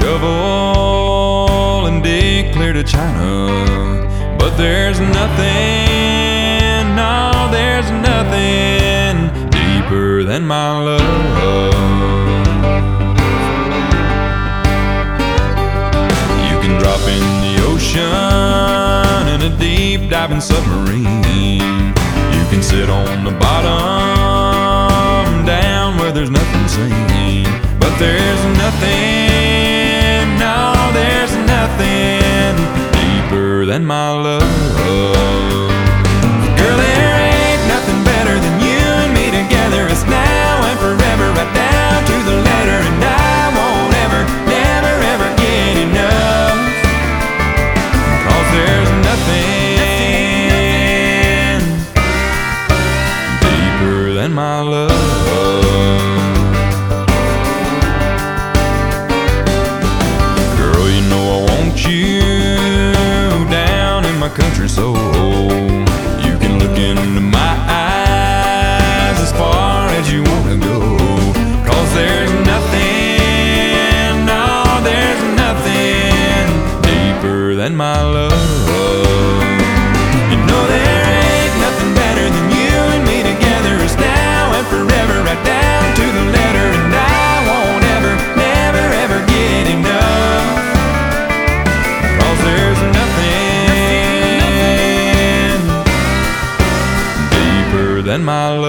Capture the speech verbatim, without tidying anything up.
shovel and dig clear to China, but there's nothing, no, there's nothing deeper than my love. You can drop in the ocean in a deep diving submarine. You can sit on the bottom down where there's nothing seen, but there's nothing, no, there's nothing deeper than my love. Girl, there ain't nothing better than you and me together. It's now and forever, right down to the letter, and I won't ever, never, ever get enough, 'cause there's nothing deeper than my love. Country soul, you can look into my eyes as far as you wanna go, 'cause there's nothing, no, there's nothing deeper than my love. You know there ain't nothing better than you and me together. It's now and forever, right down to the letter, and I won't ever, never, ever get enough, 'cause there's nothing than my love.